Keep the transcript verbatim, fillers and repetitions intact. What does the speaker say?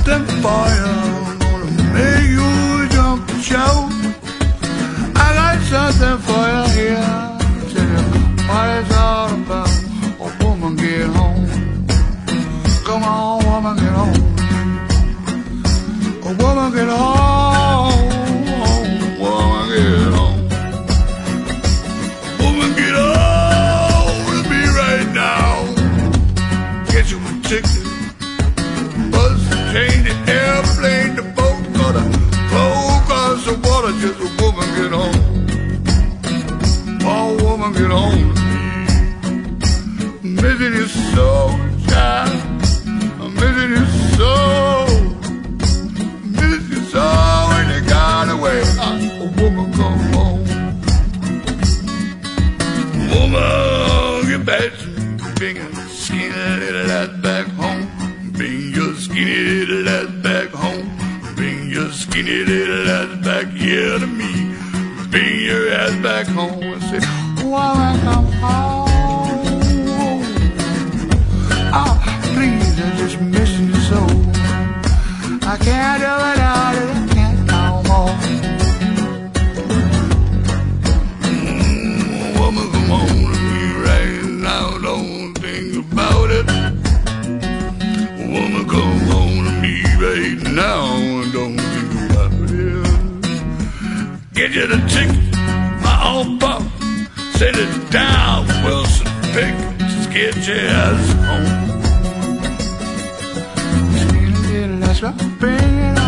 something for you. I'm gonna make you jump and shout. I got something for you here. Tell you what it's all about. Oh, woman, get home. Come on, woman, get home. Oh, woman, get home. Woman, get home. Woman, get home with me right now. Get you a ticket. Bus, train, the airplane, the boat, or the flow across the water. Just a woman, get home. Oh, woman, get home to me. Missing you so, child. I'm missing you so. Miss you so when you got away. Oh, woman, come home. Woman, get back to me. Bring your skinny little ass back home. Bring your skinny little ass back home. Bring your skinny little ass back here to me. Bring your ass back home and say, woman, come home. Oh, please, I'm just missing you so. I can't do without it, I can't no more. Mm, woman, come on to me right now, don't think about it. Woman, come home to me right now, and don't think about it. Get you the ticket, my own pop. Send it down, Wilson Pick. Just get your ass home. That's right, bring it